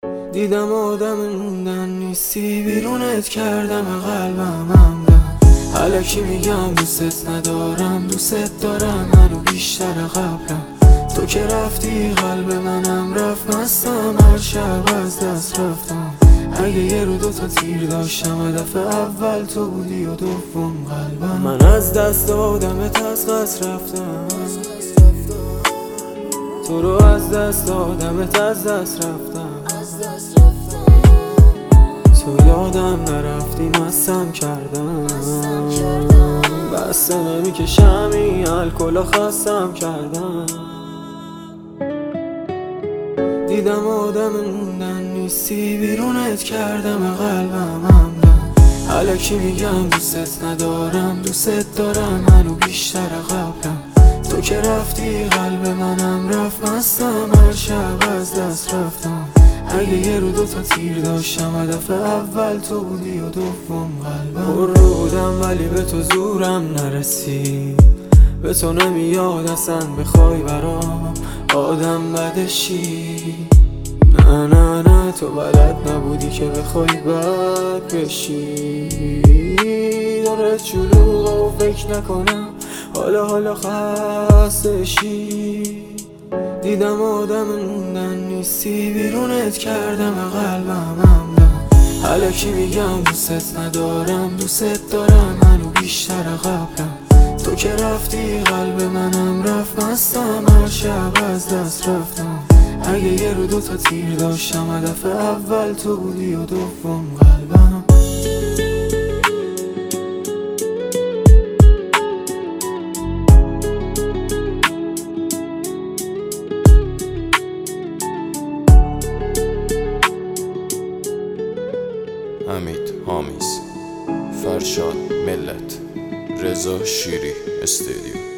دیدم آدم موندن نیستی، بیرونت کردم قلبم همدم. الکی میگم دوست ندارم، دوست دارم منو بیشتر قبلم. تو که رفتی قلب منم رفت، مستم هر شب از دست رفتم. اگه یه رو دوتا تیر داشتم، هدف اول تو بودی و دوم قلبم. من از دست دادمت از قصد رفتم، تو رو از دست دادمت از دست رفتم. تو یادم نرفتی مستم کردم، بسته نمیکشم این الکل خستم کردم. دیدم آدم موندن نیستی، بیرونت کردم قلبم همدم. الکی میگم دوست ندارم، دوست دارم منو بیشتر قبلم. تو که رفتی قلب منم رفت، مستم هر شب از دست رفتم. اگه یه رو دوتا تیر داشتم، هدف اول تو بودی و دوم قلبم. پر رو بودم ولی به تو زورم نرسید، به تو نمیاد اصلا بخوای برام آدم بدشی. نه نه نه تو بلد نبودی که بخوای بد بشی. دارت شلوغه و فکر نکنم حالا خسته شی. دیدم آدم موندن نیستی، بیرونت کردم قلبم همدم. الکی میگم دوست ندارم، دوست دارم منو بیشتر قبلم. تو که رفتی قلب منم رفت، مستم هر شب از دست رفتم. اگه یه رو دوتا تیر داشتم، هدف اول تو بودی و دوم قلبم. حمید حامیز، فرشاد ملت، رضا شیری استودیو.